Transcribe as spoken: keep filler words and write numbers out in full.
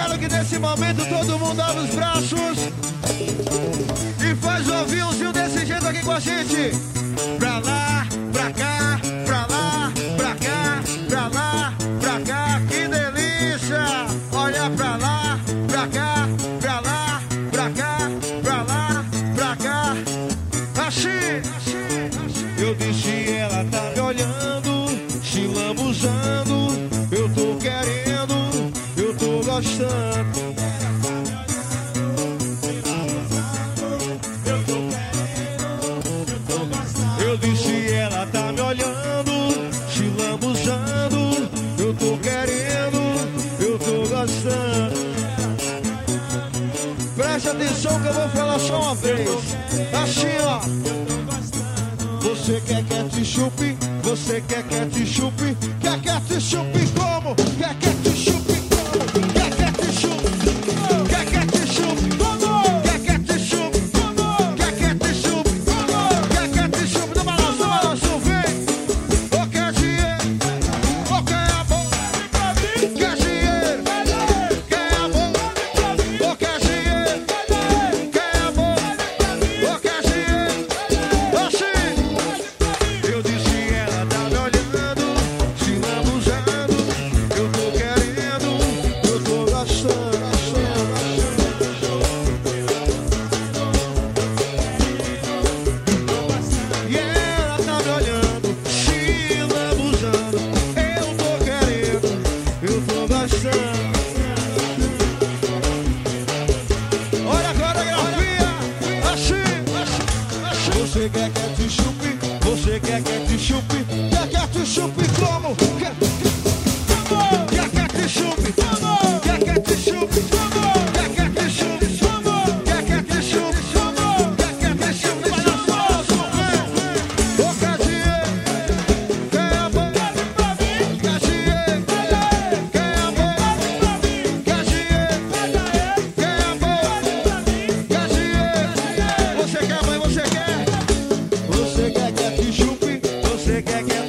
quero que nesse momento todo mundo abra os braços e faz o aviãozinho desse jeito aqui com a gente. Pra lá, pra cá, pra lá, pra cá, pra lá, pra cá. Que delícia! Olha pra lá, pra cá, pra lá, pra cá, pra lá, pra cá. Assim, eu disse, ela tá me olhando, se lambuzando. Eu tô querendo, eu tô gostando. Eu disse, ela tá me olhando, se lambuzando. Eu tô querendo, eu tô gostando. Preste atenção que eu vou falar só uma vez. Assim, ó. Você quer ketchup? Você quer ketchup? Quer ketchup como? Quer ketchup como? Quer ketchup? Quer ketchup como? Quer ketchup como? Quer ketchup como? Quer ketchup? Do balanço, do balanço, vem! Ô, quer dinheiro? Ô, quer amor? Quer dinheiro? Quer amor? Ô, quer dinheiro? Quer amor? Ô, quer dinheiro? Assim! Eu disse, ela tá me olhando, se lambuzando. Eu tô querendo, eu tô gostando. E ela tá me olhando, se lambuzando. Eu tô querendo, eu tô gostando. Olha a coreografia, assim, assim. Você quer ketchup? Você quer ketchup? Quer ketchup como? Quer Quer ketchup? Quer ketchup? Quer ketchup? Quer ketchup? Quer ketchup? Ô, quer dinheiro? Quer amor? Quer dinheiro? Quer amor? Quer dinheiro? Quer amor? Quer dinheiro? Você quer, mãe? Você quer? Você quer ketchup? Você quer ketchup?